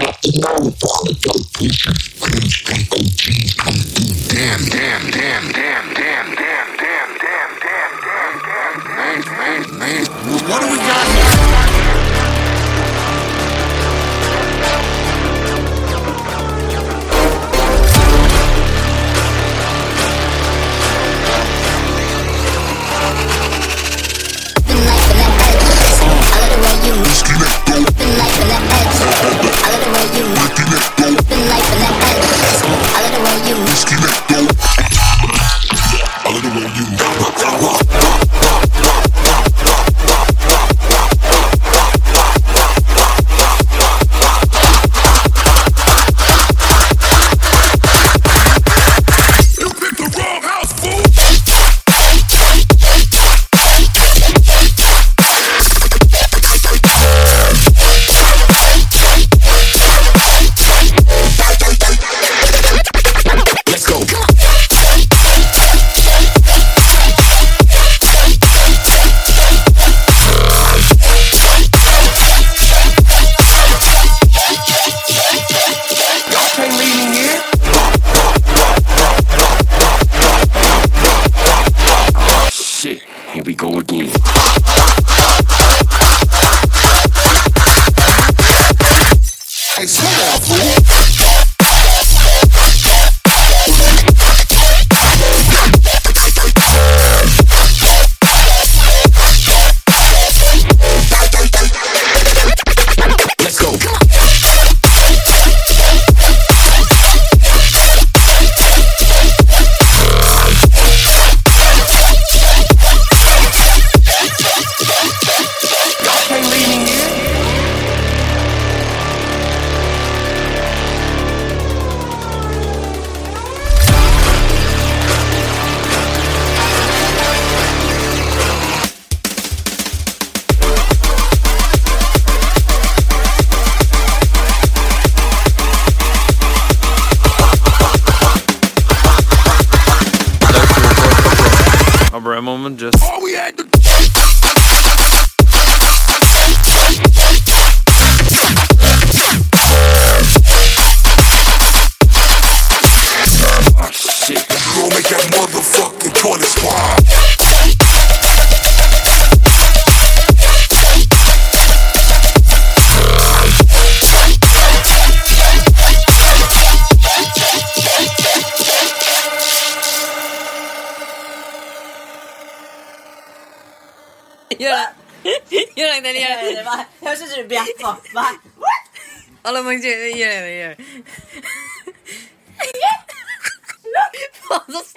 What do we got here? Here we go again. Hey, slow down, fool. Bro, moment just. All we had to Oh shit. go make that motherfucking toilet squad. Gör den igen. Jag syns du bjäffa. Va? Alla man gör den. Fan,